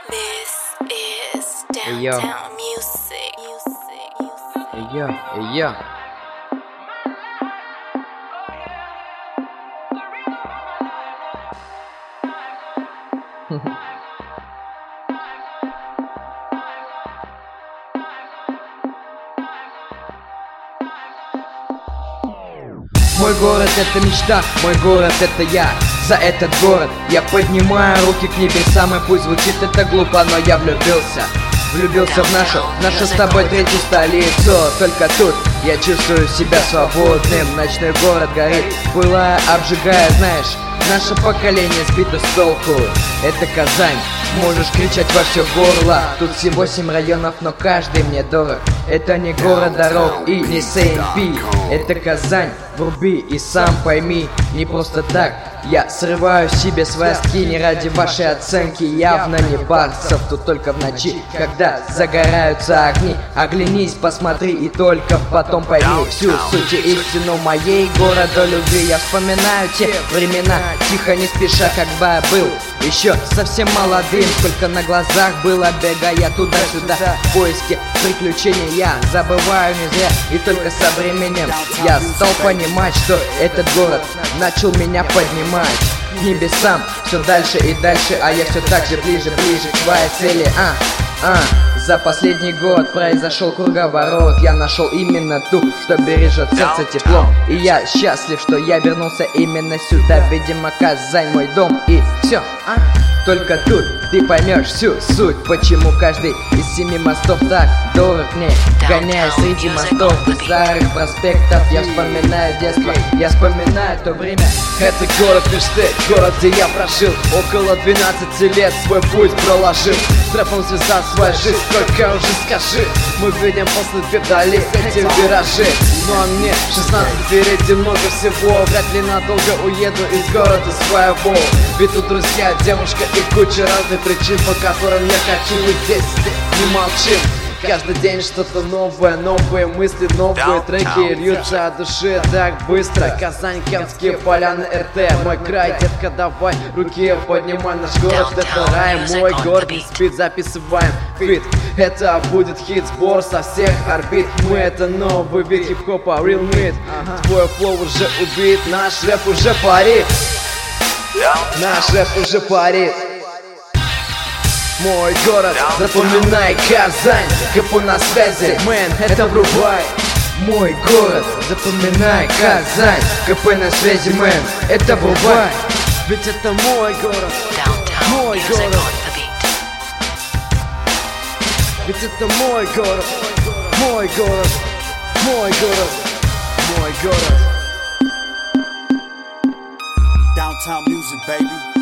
This is Hey, yo. downtown music. Hey yo, hey yo. Мой город это мечта, мой город это я. За этот город я поднимаю руки к небесам. И пусть звучит это глупо, но я влюбился в нашу с тобой третью столицу. Только тут я чувствую себя свободным. Ночной город горит, пылая, обжигая, знаешь. Наше поколение сбито с толку. Это Казань, можешь кричать во все горло. Тут всего 7 районов, но каждый мне дорог. Это не город дорог и не СНП. Это Казань, вруби и сам пойми. Не просто так я срываю себе связки. Не ради вашей оценки, явно не барсов. Тут только в ночи, когда загораются огни. Оглянись, посмотри и только потом пойми всю суть и истину моей городолюбви. Я вспоминаю те времена, тихо, не спеша, как бы я был еще совсем молодым. Сколько на глазах было, бегая туда-сюда в поиске приключений. Я забываю не зря, и только со временем я стал понимать, что этот город начал меня поднимать к небесам все дальше и дальше, а я все так же ближе к своей цели. За последний год произошел круговорот. Я нашел именно ту, что бережет сердце теплом. И я счастлив, что я вернулся именно сюда. Видимо, Казань мой дом, и все. Только тут ты поймешь всю суть, почему каждый из 7 мостов так дорог мне. Гоняя среди мостов и старых проспектов, я вспоминаю детство, я вспоминаю то время. Это город мечты, город, где я прожил около 12 лет, свой путь проложил. С рэпом связал свою жизнь, только уже скажи. Мы видим после вдали эти виражи. Ну а мне 16 впереди много всего. Вряд ли надолго уеду из города своего. Ведь тут друзья, девушка и куча разных причин, по которым я хочу быть здесь. Не молчим. Каждый день что-то новое, новые мысли, новые треки льются от души так быстро. Казань, Камские поляны, РТ, мой край, детка, давай руки поднимай. Наш город это рай, мой город не спит, записываем фит. Это будет хит, сбор со всех орбит. Мы это новый вид хип-хопа, real meat. Твой флоу уже убит, наш рэп уже парит. Наш рэп уже парит. Мой город, запоминай Казань, КП на связи, мэн, это врубай. Мой город, запоминай Казань, КП на связи, мэн, это врубай. Ведь это мой город, мой город. Ведь это мой город, мой город, мой город, мой город. Downtown music, baby.